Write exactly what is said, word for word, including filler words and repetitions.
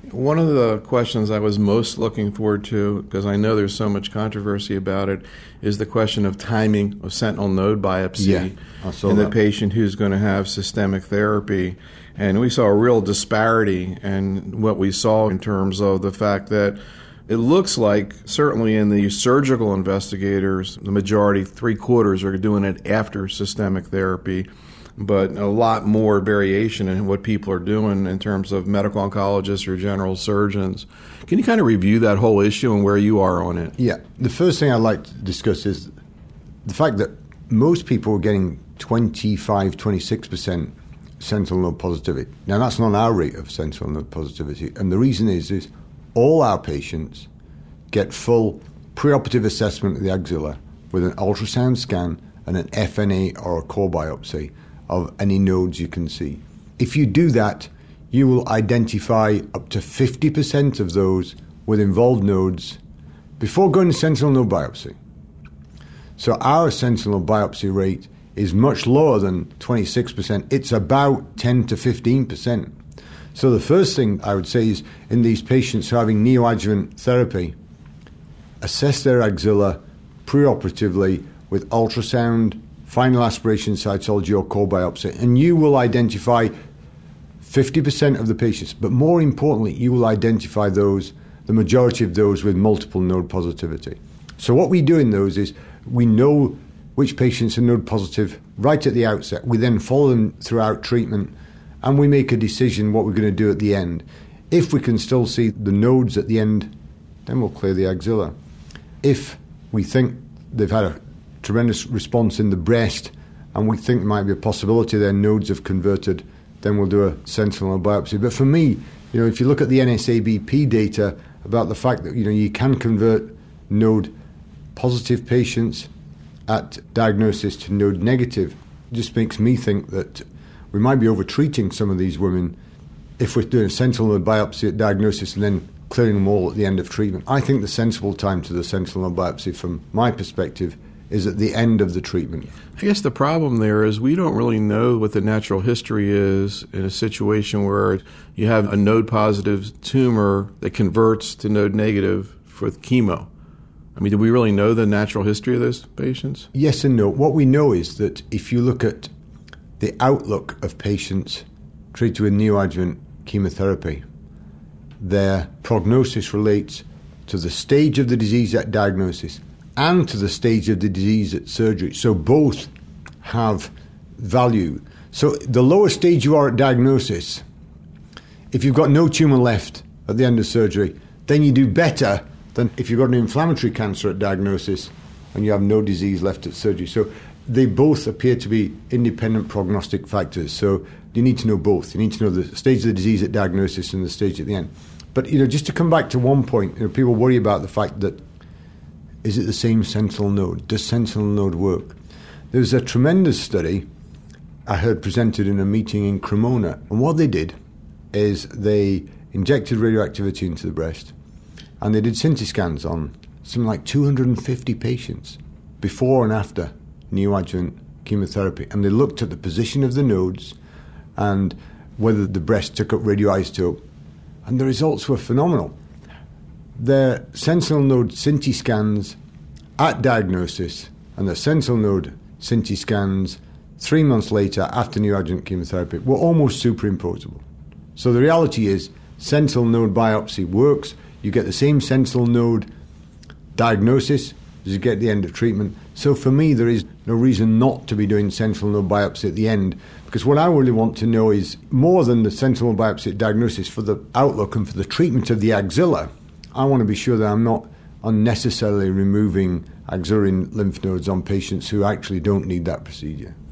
One of the questions I was most looking forward to, because I know there's so much controversy about it, is the question of timing of sentinel node biopsy yeah, I saw in the that. patient who's going to have systemic therapy. And we saw a real disparity in what we saw in terms of the fact that it looks like, certainly in the surgical investigators, the majority, three quarters, are doing it after systemic therapy, but a lot more variation in what people are doing in terms of medical oncologists or general surgeons. Can you kind of review that whole issue and where you are on it? Yeah. The first thing I'd like to discuss is the fact that most people are getting twenty-five, twenty-six percent sentinel node positivity. Now, that's not our rate of sentinel node positivity. And the reason is, is all our patients get full preoperative assessment of the axilla with an ultrasound scan and an F N A or a core biopsy of any nodes you can see. If you do that, you will identify up to fifty percent of those with involved nodes before going to sentinel node biopsy. So our sentinel biopsy rate is much lower than twenty-six percent. It's about ten to fifteen percent. So the first thing I would say is, in these patients who are having neoadjuvant therapy, assess their axilla preoperatively with ultrasound, final aspiration cytology or core biopsy, and you will identify fifty percent of the patients. But more importantly, you will identify those, the majority of those with multiple node positivity. So what we do in those is we know which patients are node positive right at the outset. We then follow them throughout treatment, and we make a decision what we're going to do at the end. If we can still see the nodes at the end, then we'll clear the axilla. If we think they've had a tremendous response in the breast and we think there might be a possibility their nodes have converted, then we'll do a sentinel biopsy. But for me, you know, if you look at the N S A B P data about the fact that, you know, you can convert node positive patients at diagnosis to node negative, it just makes me think that we might be over-treating some of these women if we're doing a sentinel node biopsy at diagnosis and then clearing them all at the end of treatment. I think the sensible time to the sentinel node biopsy, from my perspective, is at the end of the treatment. I guess the problem there is we don't really know what the natural history is in a situation where you have a node-positive tumor that converts to node-negative with chemo. I mean, do we really know the natural history of those patients? Yes and no. What we know is that if you look at the outlook of patients treated with neoadjuvant chemotherapy, their prognosis relates to the stage of the disease at diagnosis and to the stage of the disease at surgery. So both have value. So the lower stage you are at diagnosis, if you've got no tumour left at the end of surgery, then you do better than if you've got an inflammatory cancer at diagnosis and you have no disease left at surgery. So they both appear to be independent prognostic factors. So you need to know both. You need to know the stage of the disease at diagnosis and the stage at the end. But, you know, just to come back to one point, you know, people worry about the fact that, is it the same sentinel node? Does sentinel node work? There's a tremendous study I heard presented in a meeting in Cremona. And what they did is they injected radioactivity into the breast, and they did C T scans on something like two hundred fifty patients before and after neoadjuvant chemotherapy. And they looked at the position of the nodes and whether the breast took up radioisotope. And the results were phenomenal. Their sentinel node C T scans at diagnosis and the sentinel node C T scans three months later after neoadjuvant chemotherapy were almost superimposable. So the reality is sentinel node biopsy works. You get the same sentinel node diagnosis as you get at the end of treatment. So for me, there is no reason not to be doing sentinel node biopsy at the end, because what I really want to know is more than the sentinel node biopsy at diagnosis for the outlook and for the treatment of the axilla. I want to be sure that I'm not unnecessarily removing axillary lymph nodes on patients who actually don't need that procedure.